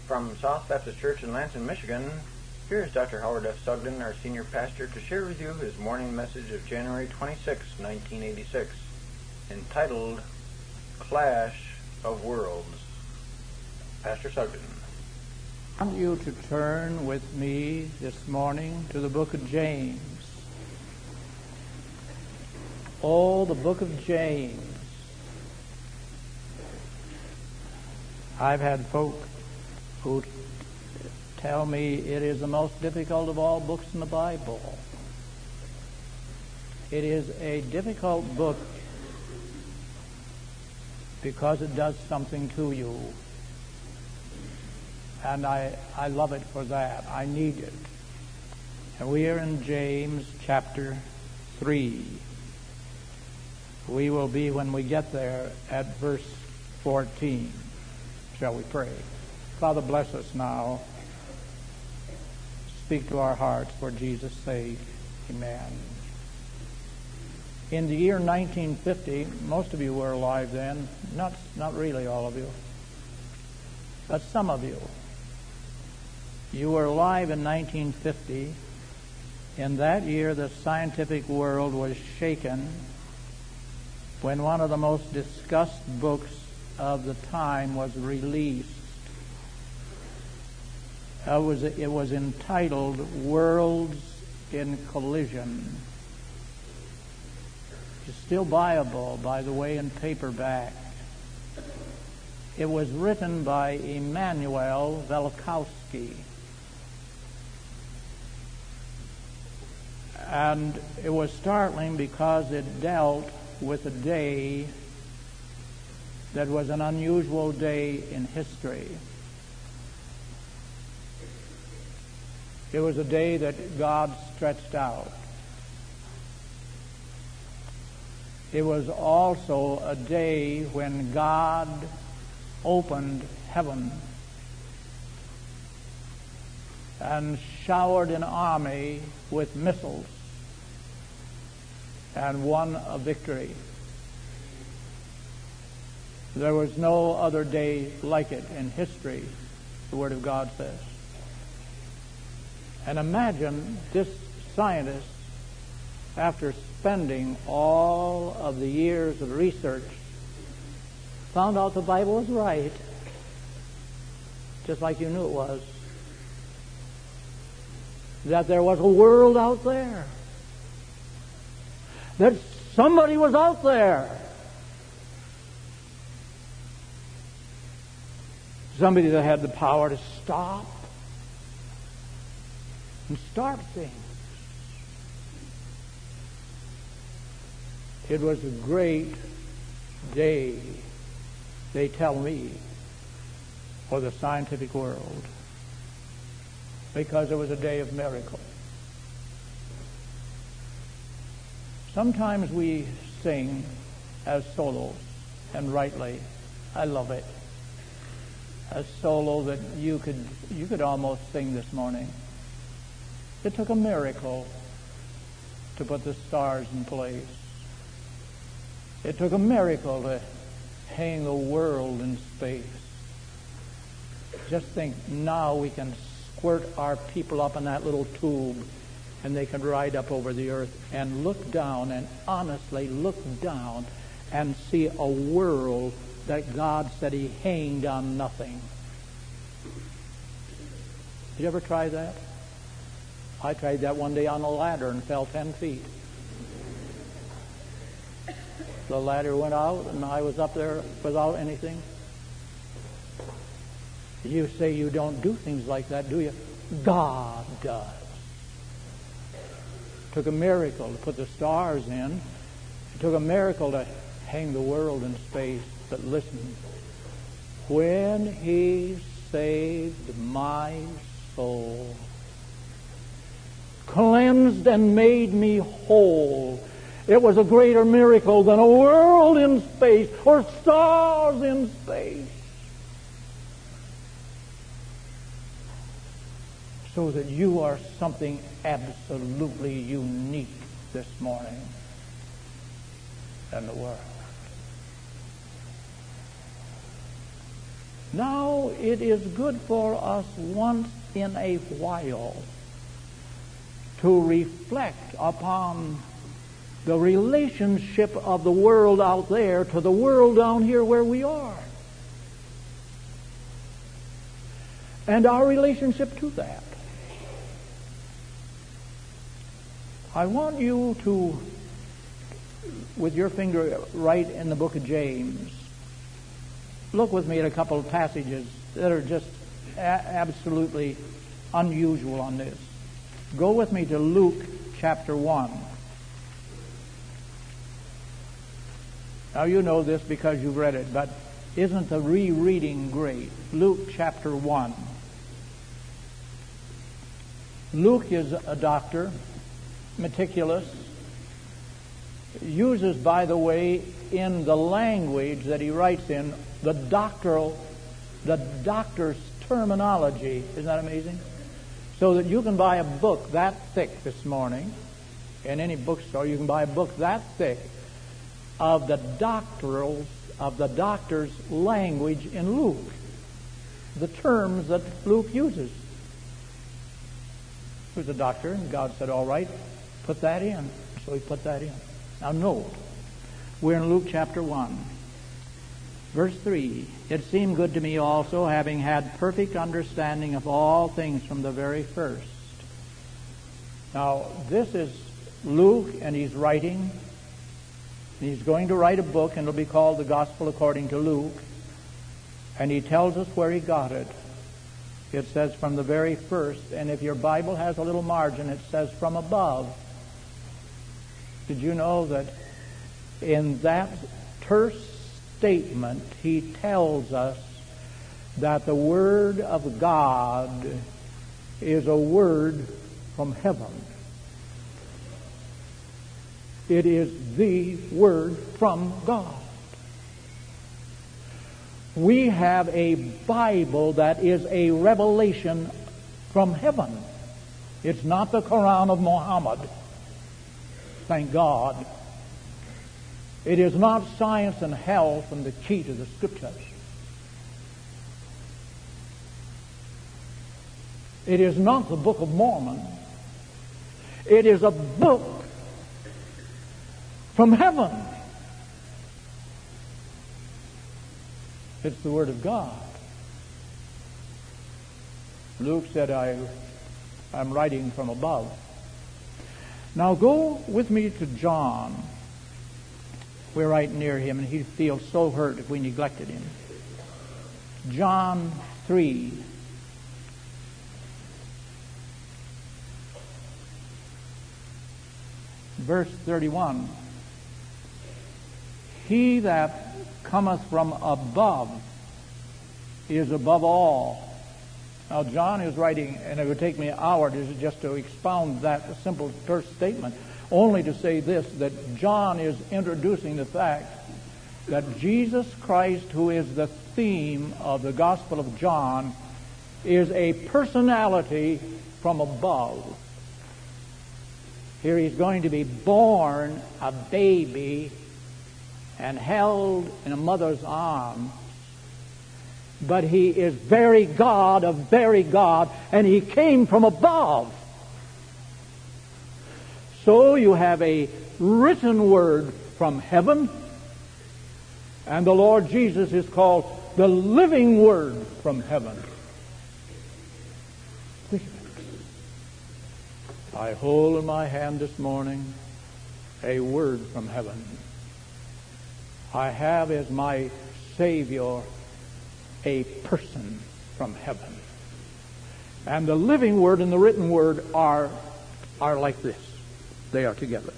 From South Baptist Church in Lansing, Michigan, here is Dr. Howard F. Sugden, our senior pastor, to share with you his morning message of January 26, 1986, entitled Clash of Worlds. Pastor Sugden. I want you to turn with me this morning to the book of James. Oh, the book of James. I've had folk who tell me it is the most difficult of all books in the Bible. It is a difficult book because it does something to you. And I love it for that. I need it. And we are in James chapter 3. We will be, when we get there, at verse 14. Shall we pray? Father, bless us now. Speak to our hearts for Jesus' sake. Amen. In the year 1950, most of you were alive then. Not really all of you, but some of you. You were alive in 1950. In that year, the scientific world was shaken when one of the most discussed books of the time was released. It was entitled Worlds in Collision. It's still buyable, by the way, in paperback. It was written by Immanuel Velikovsky. And it was startling because it dealt with a day that was an unusual day in history. It was a day that God stretched out. It was also a day when God opened heaven and showered an army with missiles and won a victory. There was no other day like it in history, the Word of God says. And imagine this scientist, after spending all of the years of research, found out the Bible was right, just like you knew it was. That there was a world out there. That somebody was out there. Somebody that had the power to stop and start things. It was a great day, they tell me, for the scientific world, because it was a day of miracle. Sometimes we sing as solos, and rightly. I love it. A solo that you could almost sing this morning. It took a miracle to put the stars in place. It took a miracle to hang the world in space. Just think, now we can squirt our people up in that little tube and they can ride up over the earth and look down and honestly look down and see a world that God said He hanged on nothing. Did you ever try that? I tried that one day on a ladder and fell 10 feet. The ladder went out and I was up there without anything. You say you don't do things like that, do you? God does. It took a miracle to put the stars in. It took a miracle to hang the world in space. But listen, when He saved my soul, cleansed and made me whole, it was a greater miracle than a world in space or stars in space. So that you are something absolutely unique this morning in the world. Now it is good for us once in a while to reflect upon the relationship of the world out there to the world down here where we are. And our relationship to that. I want you to, with your finger right in the book of James, look with me at a couple of passages that are just absolutely unusual on this. Go with me to Luke chapter 1. Now you know this because you've read it, but isn't the rereading great? Luke chapter 1. Luke is a doctor, meticulous, uses, by the way, in the language that he writes in, the doctor's terminology. Isn't that amazing? So that you can buy a book that thick this morning, in any bookstore, you can buy a book that thick of the doctor's language in Luke, the terms that Luke uses. He was a doctor, and God said, all right, put that in. So he put that in. Now note, we're in Luke chapter 1, verse 3. It seemed good to me also, having had perfect understanding of all things from the very first. Now, this is Luke, and he's writing. He's going to write a book, and it'll be called The Gospel According to Luke. And he tells us where he got it. It says from the very first, and if your Bible has a little margin, it says from above. Did you know that in that terse statement, he tells us that the Word of God is a word from heaven. It is the Word from God. We have a Bible that is a revelation from heaven. It's not the Quran of Muhammad. Thank God. It is not science and health and the key to the Scriptures. It is not the Book of Mormon. It is a book from heaven. It's the Word of God. Luke said, I'm writing from above. Now go with me to John. We're right near him, and he feels so hurt if we neglected him. John 3. Verse 31. He that cometh from above is above all. Now John is writing, and it would take me an hour just to expound that simple first statement, only to say this, that John is introducing the fact that Jesus Christ, who is the theme of the Gospel of John, is a personality from above. Here he's going to be born a baby and held in a mother's arms. But he is very God of very God, and he came from above. So you have a written word from heaven, and the Lord Jesus is called the living word from heaven. Think of it. I hold in my hand this morning a word from heaven. I have as my Savior a person from heaven. And the living word and the written word are like this. They are together.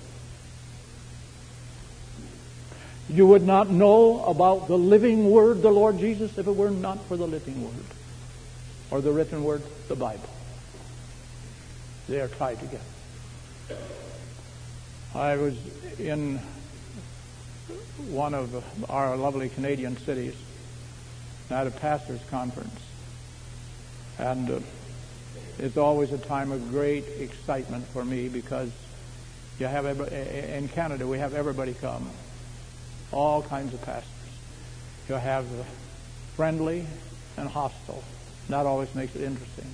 You would not know about the living word, the Lord Jesus, if it were not for the living word. Or the written word, the Bible. They are tied together. I was in one of our lovely Canadian cities at a pastor's conference. And it's always a time of great excitement for me because you have in Canada we have everybody come, all kinds of pastors. You have the friendly, and hostile. That always makes it interesting.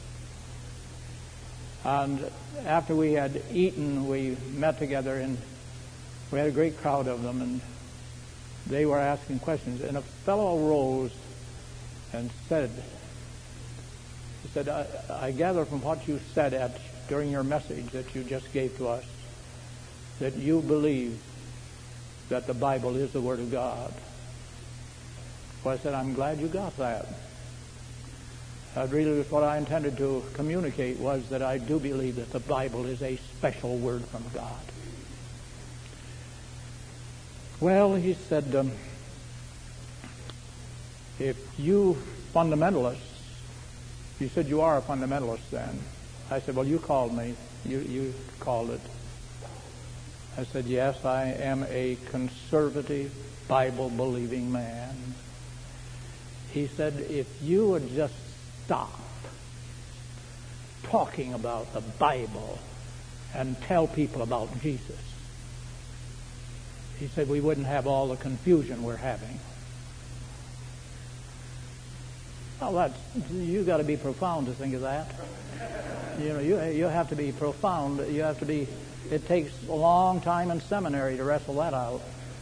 And after we had eaten, we met together, and we had a great crowd of them, and they were asking questions. And a fellow rose and said, he said, I gather from what you said during your message that you just gave to us, that you believe that the Bible is the Word of God. Well, I said, I'm glad you got that. That really was what I intended to communicate, was that I do believe that the Bible is a special word from God. Well, he said, if you fundamentalists, he said, you are a fundamentalist then. I said, well, you called me. You called it. I said, yes, I am a conservative, Bible-believing man. He said, if you would just stop talking about the Bible and tell people about Jesus, he said, we wouldn't have all the confusion we're having. Well, you got to be profound to think of that. You know, you have to be profound. You have to be. It takes a long time in seminary to wrestle that out.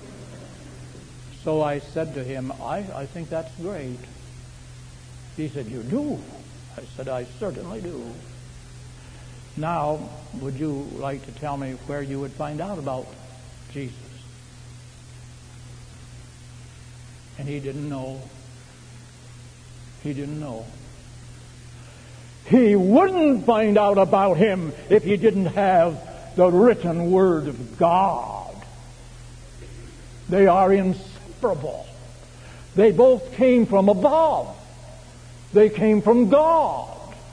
So I said to him, I think that's great. He said, you do? I said, I certainly do. Now, would you like to tell me where you would find out about Jesus? And he didn't know. He didn't know. He wouldn't find out about him if he didn't have the written Word of God. They are inseparable. They both came from above. They came from God.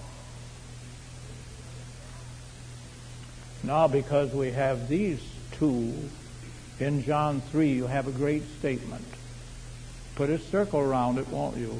Now, because we have these two, in John 3, you have a great statement. Put a circle around it, won't you?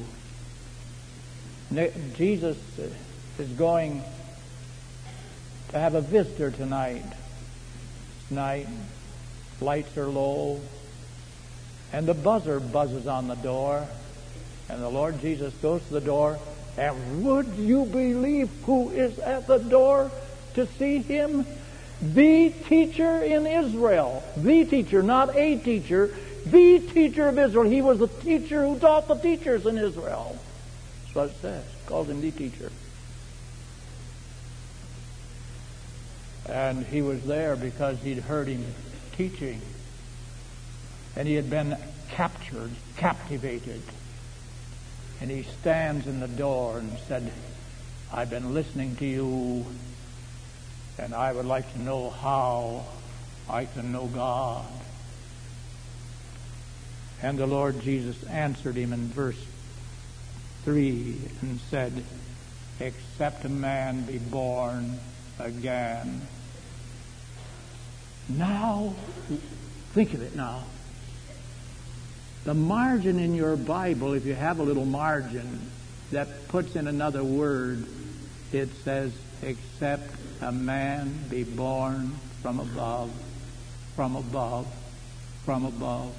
Jesus is going to have a visitor tonight. It's night, lights are low, and the buzzer buzzes on the door, and the Lord Jesus goes to the door, and would you believe who is at the door to see him? The teacher in Israel. The teacher, not a teacher. The teacher of Israel. He was the teacher who taught the teachers in Israel. That's what it says. It calls him the teacher. And he was there because he'd heard him teaching. And he had been captured, captivated. And he stands in the door and said, I've been listening to you, and I would like to know how I can know God. And the Lord Jesus answered him in verse 3 and said, except a man be born again. Now, think of it now. The margin in your Bible, if you have a little margin that puts in another word, it says, except a man be born from above, from above, from above.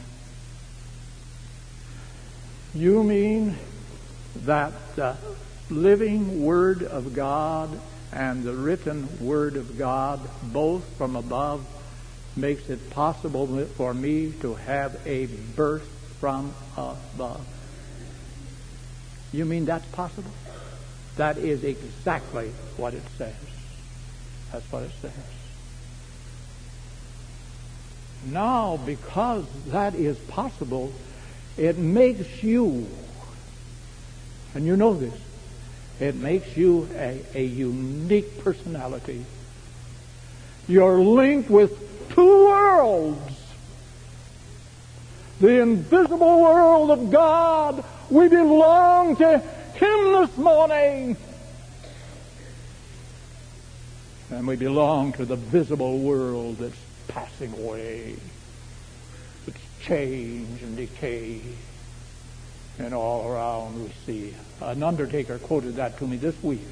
You mean that the living Word of God and the written Word of God, both from above, makes it possible for me to have a birth from above? You mean that's possible? That is exactly what it says. That's what it says. Now, because that is possible, it makes you, and you know this, it makes you a unique personality. You're linked with two worlds. The invisible world of God. We belong to Him this morning. And we belong to the visible world that's passing away. It's change and decay. And all around we see. An undertaker quoted that to me this week.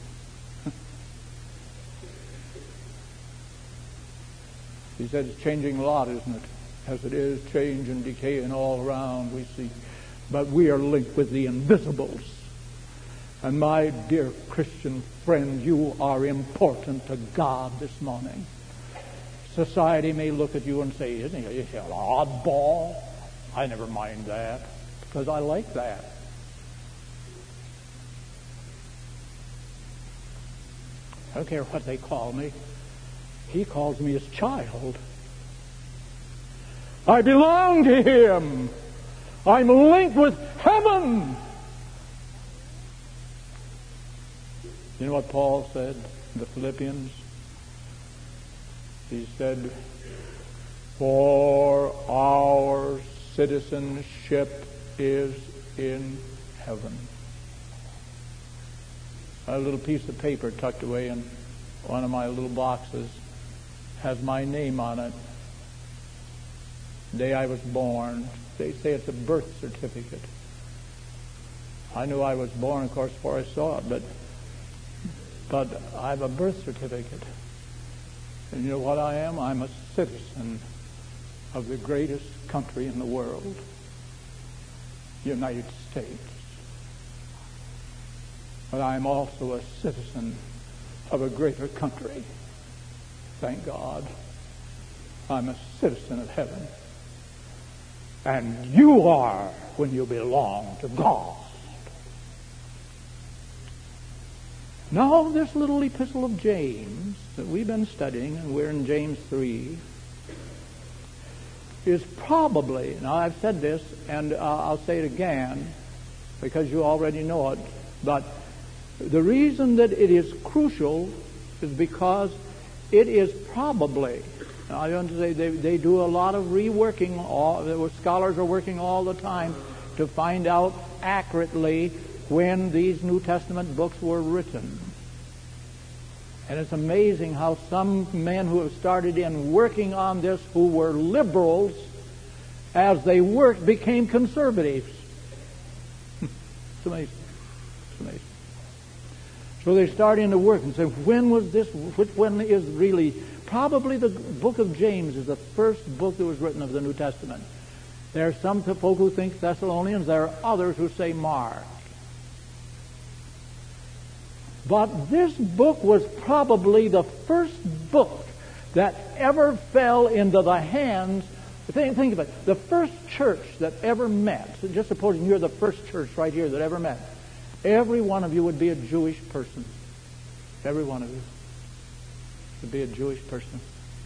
He said it's changing a lot, isn't it? As it is, change and decay, and all around we see. But we are linked with the invisibles. And my dear Christian friend, you are important to God this morning. Society may look at you and say, isn't he an oddball? I never mind that, because I like that. I don't care what they call me. He calls me his child. I belong to him. I'm linked with heaven. You know what Paul said in the Philippians? He said, for our citizenship is in heaven. A little piece of paper tucked away in one of my little boxes has my name on it. The day I was born. They say it's a birth certificate. I knew I was born, of course, before I saw it, but I have a birth certificate. And you know what I am? I'm a citizen of the greatest country in the world, United States. But I'm also a citizen of a greater country. Thank God. I'm a citizen of heaven. And you are when you belong to God. Now, this little epistle of James that we've been studying, and we're in James 3, is probably, now I've said this, and I'll say it again, because you already know it, but the reason that it is crucial is because it is probably, now I want to say they do a lot of reworking, scholars are working all the time to find out accurately when these New Testament books were written. And it's amazing how some men who have started in working on this, who were liberals, as they worked, became conservatives. It's amazing. It's amazing. So they start into work and say, when was this, which one is really, probably the book of James is the first book that was written of the New Testament. There are some folk who think Thessalonians, there are others who say Mark. But this book was probably the first book that ever fell into the hands. Think of it. The first church that ever met. So just supposing you're the first church right here that ever met. Every one of you would be a Jewish person. Every one of you would be a Jewish person.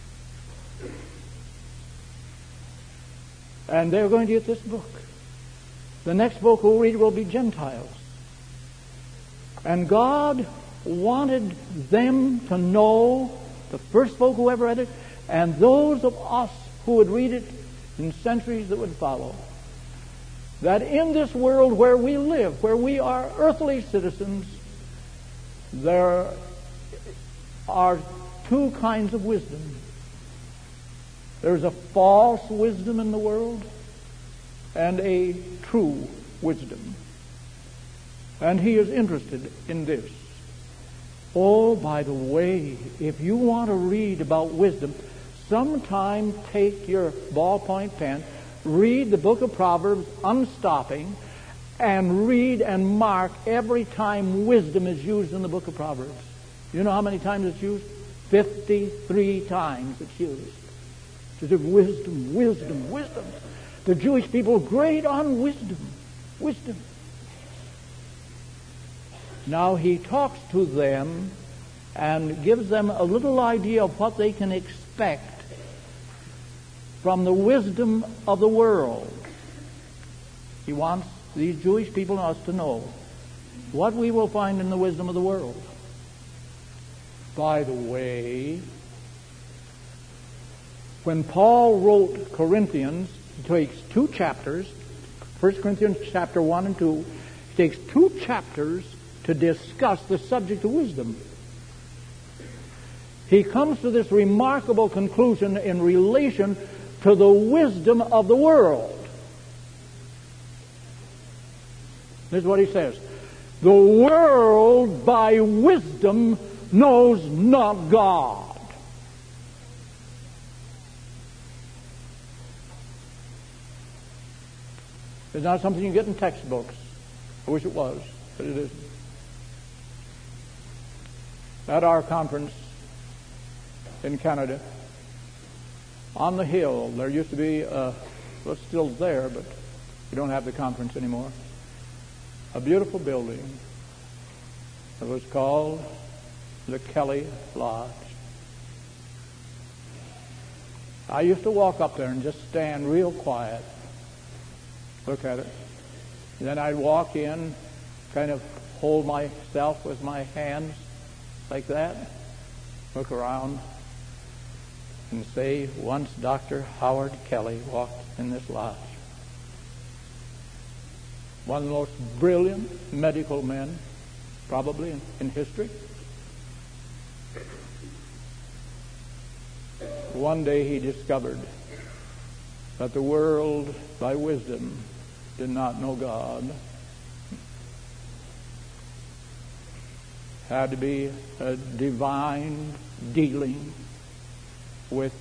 And they're going to get this book. The next book we'll read will be Gentiles. And God wanted them to know, the first folk who ever read it, and those of us who would read it in centuries that would follow, that in this world where we live, where we are earthly citizens, there are two kinds of wisdom. There's a false wisdom in the world and a true wisdom. And he is interested in this. Oh, by the way, if you want to read about wisdom, sometime take your ballpoint pen, read the book of Proverbs unstopping, and read and mark every time wisdom is used in the book of Proverbs. You know how many times it's used? 53 times it's used. It's wisdom, wisdom, wisdom. The Jewish people are great on wisdom. Wisdom. Now he talks to them and gives them a little idea of what they can expect from the wisdom of the world. He wants these Jewish people and us to know what we will find in the wisdom of the world. By the way, when Paul wrote Corinthians, he takes 2 chapters, 1 Corinthians chapter 1 and 2, he takes 2 chapters to discuss the subject of wisdom. He comes to this remarkable conclusion in relation to the wisdom of the world. This is what he says. The world by wisdom knows not God. It's not something you get in textbooks. I wish it was, but it isn't. at our conference in Canada, on the hill, there used to be well, it's still there, but we don't have the conference anymore, a beautiful building. It was called the Kelly Lodge. I used to walk up there and just stand real quiet, look at it. Then I'd walk in, kind of hold myself with my hands like that, look around, and say, once Dr. Howard Kelly walked in this lodge. One of the most brilliant medical men, probably in history. One day he discovered that the world, by wisdom, did not know God. Had to be a divine dealing with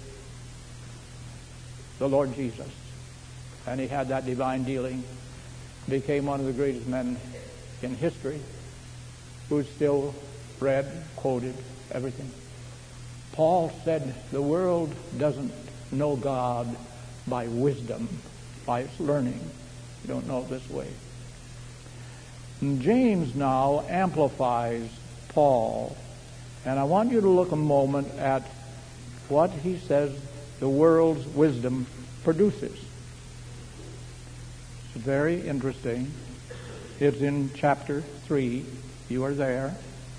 the Lord Jesus. And he had that divine dealing. Became one of the greatest men in history, who still read, quoted everything. Paul said the world doesn't know God by wisdom, by its learning. You don't know it this way. And James now amplifies Paul. And I want you to look a moment at what he says the world's wisdom produces. It's very interesting. It's in chapter 3. You are there.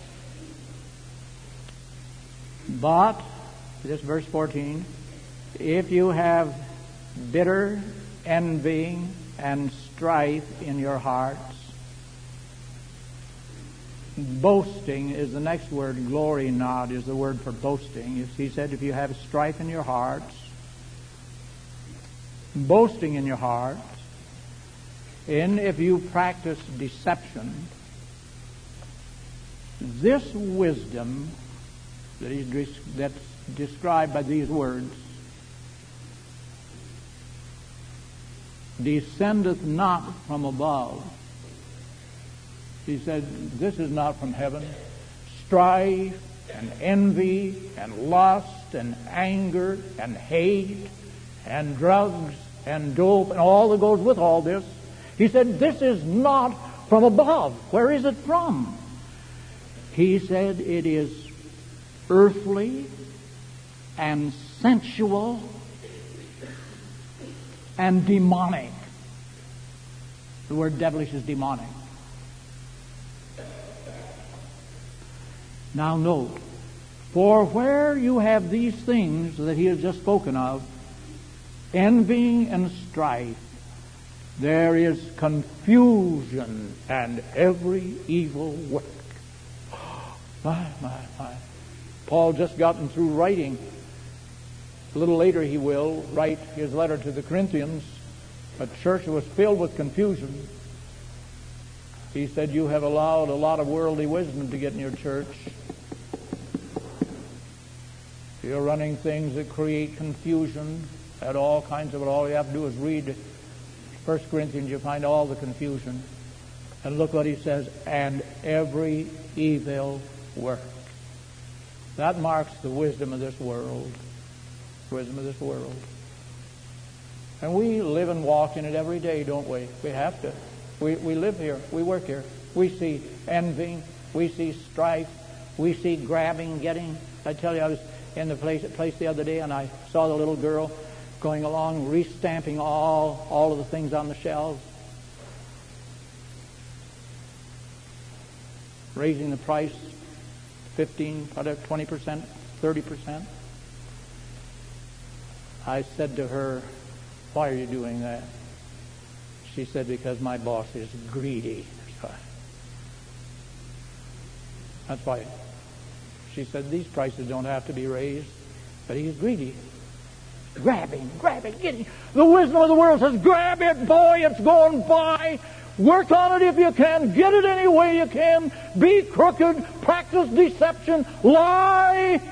But, this verse 14, if you have bitter envying and strife in your hearts, boasting is the next word. Glory not is the word for boasting. He said, if you have strife in your hearts, boasting in your hearts, and if you practice deception, this wisdom that's described by these words descendeth not from above. He said, this is not from heaven. Strife and envy and lust and anger and hate and drugs and dope and all that goes with all this. He said, this is not from above. Where is it from? He said, it is earthly and sensual and demonic. The word devilish is demonic. Now note, for where you have these things that he has just spoken of, envying and strife, there is confusion and every evil work. My. Paul just gotten through writing. A little later he will write his letter to the Corinthians, a church that was filled with confusion. He said, you have allowed a lot of worldly wisdom to get in your church. You're running things that create confusion at all kinds of it. All you have to do is read 1 Corinthians, you find all the confusion. And look what he says, and every evil work. That marks the wisdom of this world. Wisdom of this world. And we live and walk in it every day, don't we? We have to. We live here. We work here. We see envying. We see strife. We see grabbing, getting. I tell you, I was in the place the other day, and I saw the little girl going along, restamping all of the things on the shelves, raising the price 15, 20%, 30%. I said to her, why are you doing that? She said, because my boss is greedy. That's why. She said, these prices don't have to be raised, but he's greedy. Grabbing, getting. The wisdom of the world says, grab it, boy, it's going by. Work on it if you can. Get it any way you can. Be crooked. Practice deception. Lie.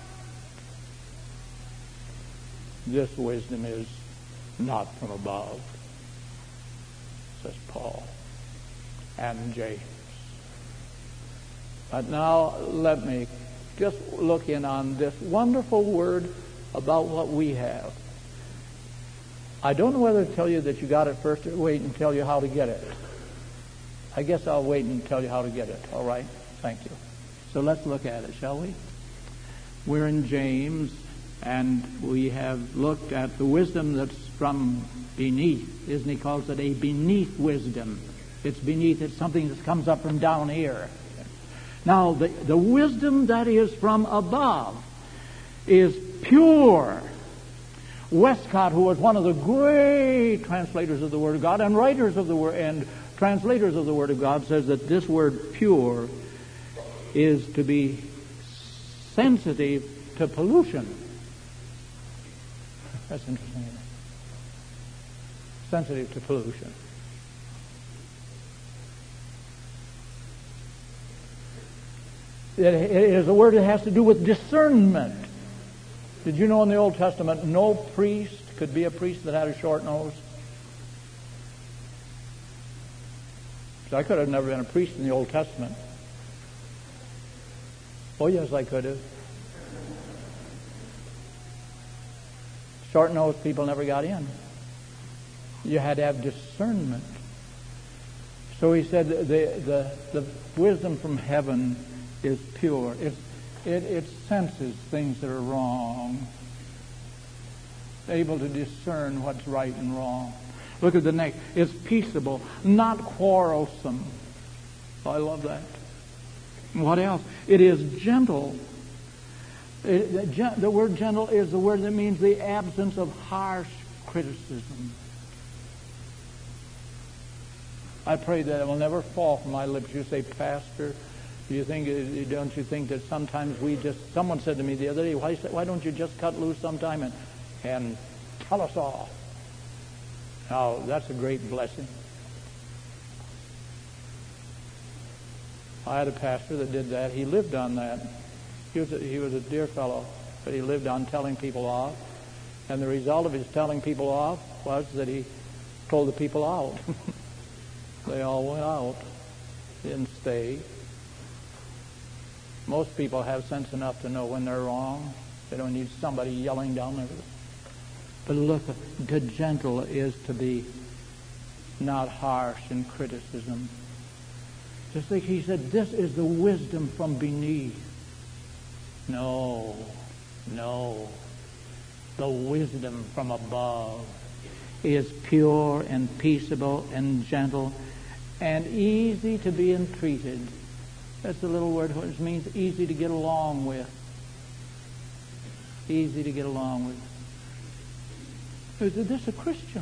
This wisdom is not from above, says Paul and James. But now let me just look in on this wonderful word about what we have. I don't know whether to tell you that you got it first or wait and tell you how to get it. I guess I'll wait and tell you how to get it. All right? Thank you. So let's look at it, shall we? We're in James, and we have looked at the wisdom that's from beneath. Isn't he calls it a beneath wisdom? It's beneath. It's something that comes up from down here. Now, the wisdom that is from above is pure. Westcott, who was one of the great translators of the Word of God and writers of the Word and translators of the Word of God, says that this word pure is to be sensitive to pollution. That's interesting. Sensitive to pollution. It is a word that has to do with discernment. Did you know in the Old Testament no priest could be a priest that had a short nose? I could have never been a priest in the Old Testament. Oh, yes, I could have. Short-nosed people never got in. You had to have discernment. So he said the wisdom from heaven is pure. It senses things that are wrong. Able to discern what's right and wrong. Look at the next. It's peaceable, not quarrelsome. Oh, I love that. What else? It is gentle. The word gentle is the word that means the absence of harsh criticism. I pray that it will never fall from my lips. You say, Pastor, don't you think that sometimes someone said to me the other day, why don't you just cut loose sometime and tell us all? Now, that's a great blessing. I had a pastor that did that. He lived on that. He was a dear fellow, but he lived on telling people off. And the result of his telling people off was that he told the people out. They all went out, didn't stay. Most people have sense enough to know when they're wrong. They don't need somebody yelling down there. But look, to gentle is to be not harsh in criticism. Just like he said, this is the wisdom from beneath. No. The wisdom from above is pure and peaceable and gentle and easy to be entreated. That's the little word which means easy to get along with. Easy to get along with. Is this a Christian?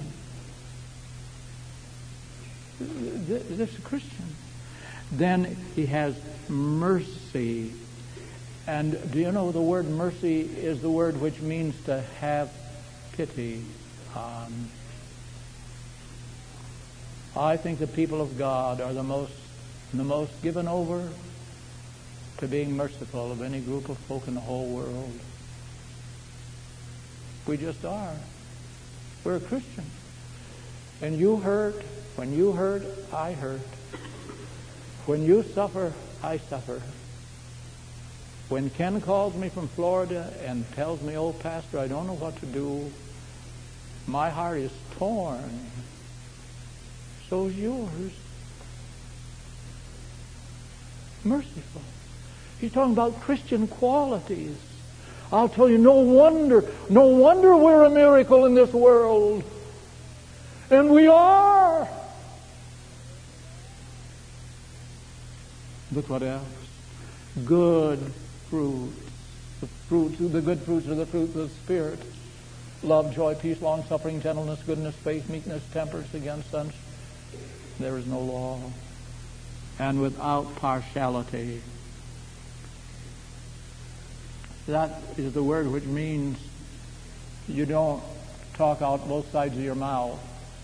Is this a Christian? Then he has mercy. And do you know the word mercy is the word which means to have pity on? I think the people of God are the most given over to being merciful of any group of folk in the whole world. We just are. We're a Christian. And you hurt. When you hurt, I hurt. When you suffer, I suffer. When Ken calls me from Florida and tells me, oh, Pastor, I don't know what to do, my heart is torn. So's yours. Merciful. He's talking about Christian qualities. I'll tell you, no wonder we're a miracle in this world. And we are. Look what else. Good fruits. The good fruits are the fruits of the Spirit. Love, joy, peace, long-suffering, gentleness, goodness, faith, meekness, temperance. Against such there is no law. And without partiality. That is the word which means you don't talk out both sides of your mouth.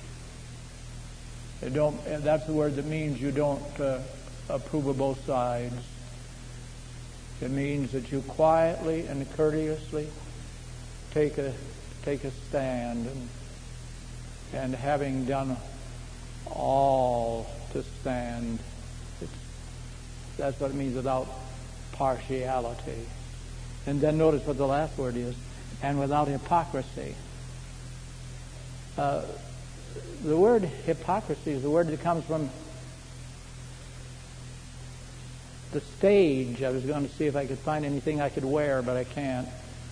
That's the word that means you don't approve of both sides. It means that you quietly and courteously take a stand, and having done all to stand, that's what it means without partiality. And then notice what the last word is. And without hypocrisy. The word hypocrisy is the word that comes from the stage. I was going to see if I could find anything I could wear, but I can't.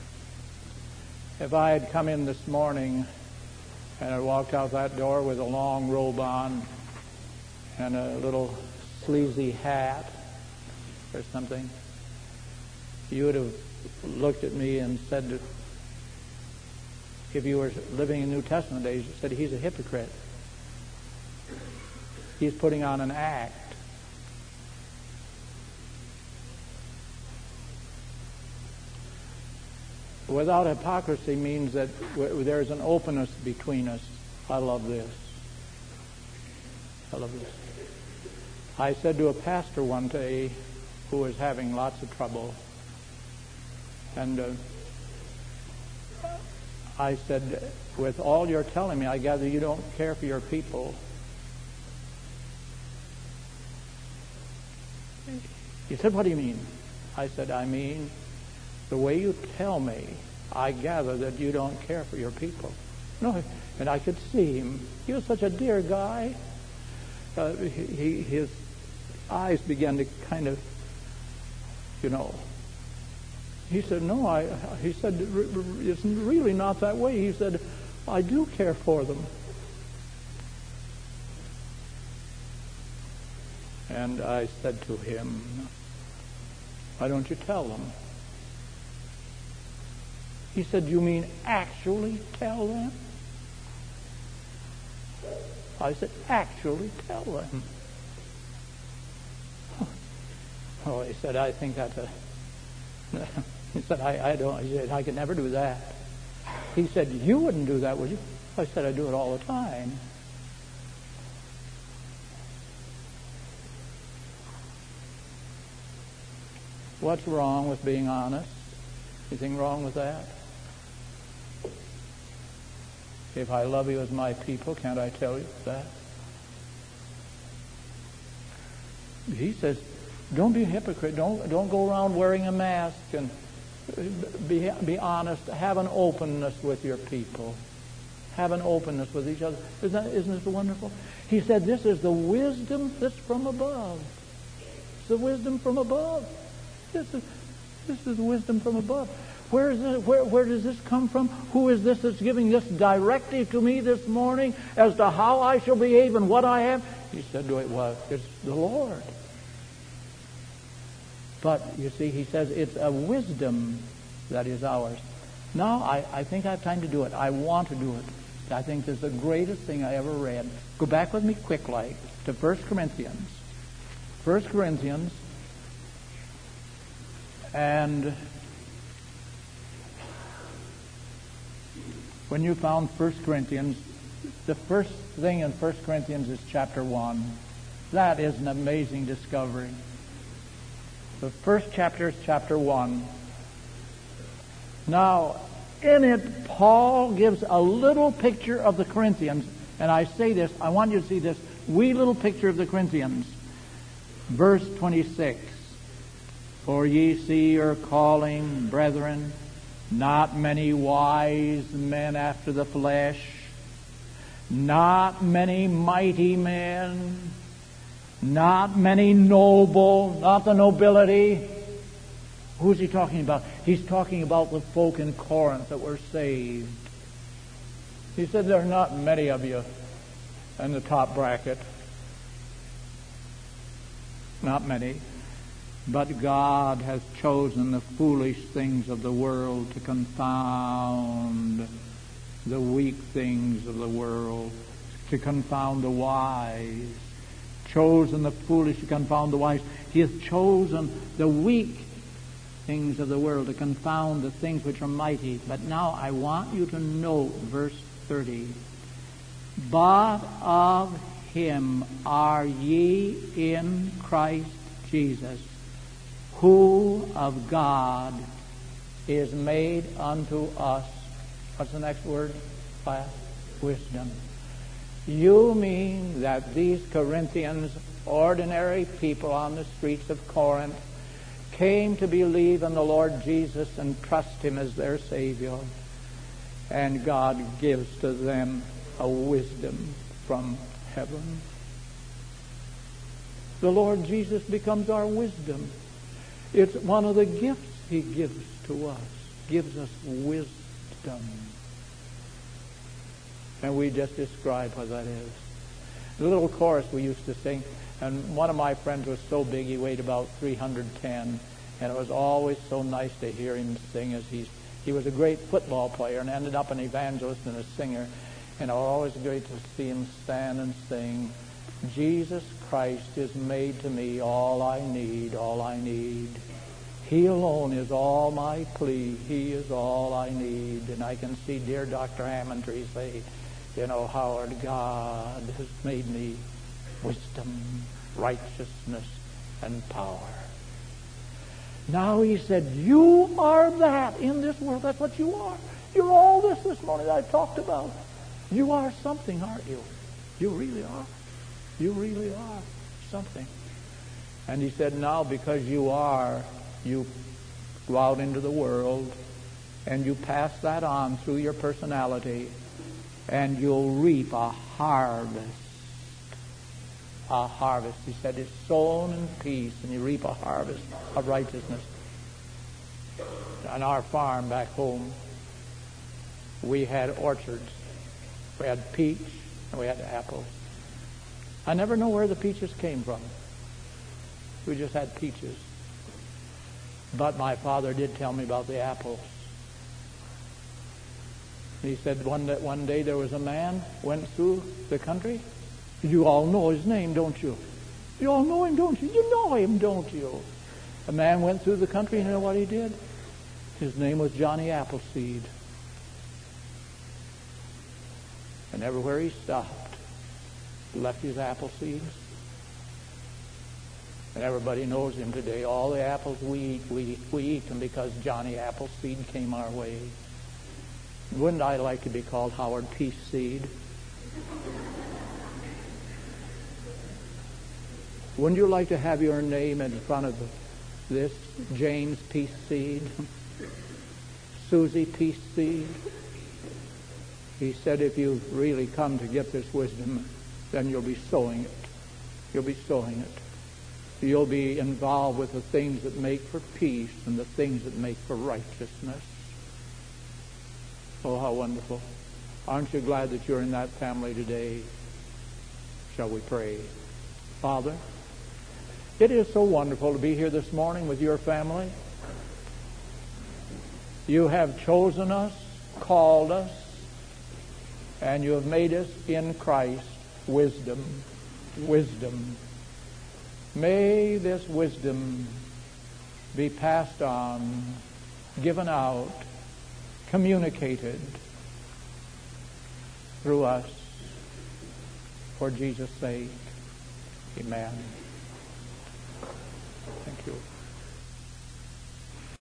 If I had come in this morning and I walked out that door with a long robe on and a little sleazy hat or something, you would have looked at me and said, if you were living in New Testament days, you said, he's a hypocrite. He's putting on an act. Without hypocrisy means that there's an openness between us. I love this. I love this. I said to a pastor one day who was having lots of trouble, and I said, with all you're telling me, I gather you don't care for your people. He said, what do you mean? I said, I mean, the way you tell me, I gather that you don't care for your people. No, and I could see him. He was such a dear guy. His eyes began to kind of, He said, no, he said, it's really not that way. He said, I do care for them. And I said to him, why don't you tell them? He said, you mean actually tell them? I said, actually tell them. Oh, he said, I think that's a... He said, I don't. He said, I could never do that. He said, you wouldn't do that, would you? I said, I do it all the time. What's wrong with being honest? Anything wrong with that? If I love you as my people, can't I tell you that? He says, don't be a hypocrite. Don't go around wearing a mask, and be honest. Have an openness with your people. Have an openness with each other. Isn't this wonderful? He said, this is the wisdom that's from above. It's the wisdom from above. This is wisdom from above. Where is this? Where does this come from? Who is this that's giving this directive to me this morning as to how I shall behave and what I am? He said, it's the Lord. But, you see, he says it's a wisdom that is ours. Now, I think I have time to do it. I want to do it. I think this is the greatest thing I ever read. Go back with me quick-like to 1 Corinthians. 1 Corinthians. And when you found 1 Corinthians, the first thing in 1 Corinthians is chapter 1. That is an amazing discovery. The first chapter is chapter 1. Now, in it, Paul gives a little picture of the Corinthians. And I say this, I want you to see this wee little picture of the Corinthians. Verse 26. For ye see your calling, brethren, not many wise men after the flesh, not many mighty men, not many noble, not the nobility. Who's he talking about? He's talking about the folk in Corinth that were saved. He said there are not many of you in the top bracket. Not many. But God has chosen the foolish things of the world to confound the weak things of the world, to confound the wise. Chosen the foolish to confound the wise. He has chosen the weak things of the world to confound the things which are mighty. But now I want you to note verse 30. But of him are ye in Christ Jesus, who of God is made unto us. What's the next word? Wisdom. You mean that these Corinthians, ordinary people on the streets of Corinth, came to believe in the Lord Jesus and trust Him as their Savior. And God gives to them a wisdom from heaven. The Lord Jesus becomes our wisdom. It's one of the gifts He gives to us. Gives us wisdom. And we just describe what that is. The little chorus we used to sing, and one of my friends was so big he weighed about 310, and it was always so nice to hear him sing, as he was a great football player and ended up an evangelist and a singer, and it was always great to see him stand and sing, Jesus Christ is made to me all I need, all I need. He alone is all my plea. He is all I need. And I can see dear Dr. Hammondry say, you know, Howard, God has made me wisdom, righteousness, and power. Now he said, you are that in this world. That's what you are. You're all this morning that I've talked about. You are something, aren't you? You really are. You really are something. And he said, now because you are, you go out into the world and you pass that on through your personality, and you'll reap a harvest. A harvest. He said, it's sown in peace, and you reap a harvest of righteousness. On our farm back home, we had orchards. We had peach and we had apple. I never know where the peaches came from. We just had peaches. But my father did tell me about the apples. He said one day there was a man went through the country. You all know his name, don't you? You all know him, don't you? You know him, don't you? A man went through the country, and you know what he did? His name was Johnny Appleseed. And everywhere he stopped, he left his apple seeds. And everybody knows him today. All the apples we eat them because Johnny Appleseed came our way. Wouldn't I like to be called Howard Peace Seed? Wouldn't you like to have your name in front of this? James Peace Seed? Susie Peace Seed? He said if you really come to get this wisdom, then you'll be sowing it. You'll be sowing it. You'll be involved with the things that make for peace and the things that make for righteousness. Oh, how wonderful. Aren't you glad that you're in that family today? Shall we pray? Father, it is so wonderful to be here this morning with your family. You have chosen us, called us, and you have made us in Christ wisdom. Wisdom. May this wisdom be passed on, given out, communicated through us for Jesus' sake. Amen. Thank you.